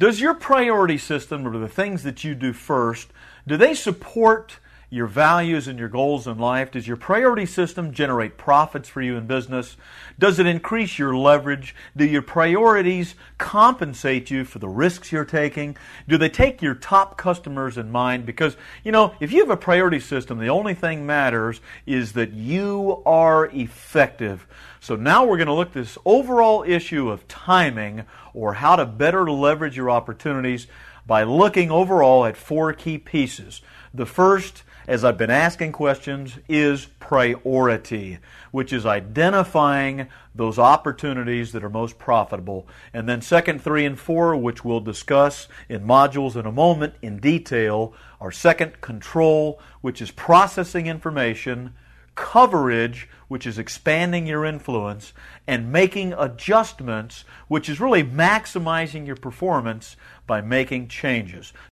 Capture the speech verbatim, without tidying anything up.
Does your priority system, or the things that you do first, do they support your values and your goals in life? Does your priority system generate profits for you in business? Does it increase your leverage? Do your priorities compensate you for the risks you're taking? Do they take your top customers in mind? Because, you know, if you have a priority system, the only thing matters is that you are effective. So now we're going to look at this overall issue of timing, or how to better leverage your opportunities, by looking overall at four key pieces. The first, as I've been asking questions, is priority, which is identifying those opportunities that are most profitable. And then second, three, and four, which we'll discuss in modules in a moment in detail, are second, control, which is processing information, coverage, which is expanding your influence, and making adjustments, which is really maximizing your performance by making changes.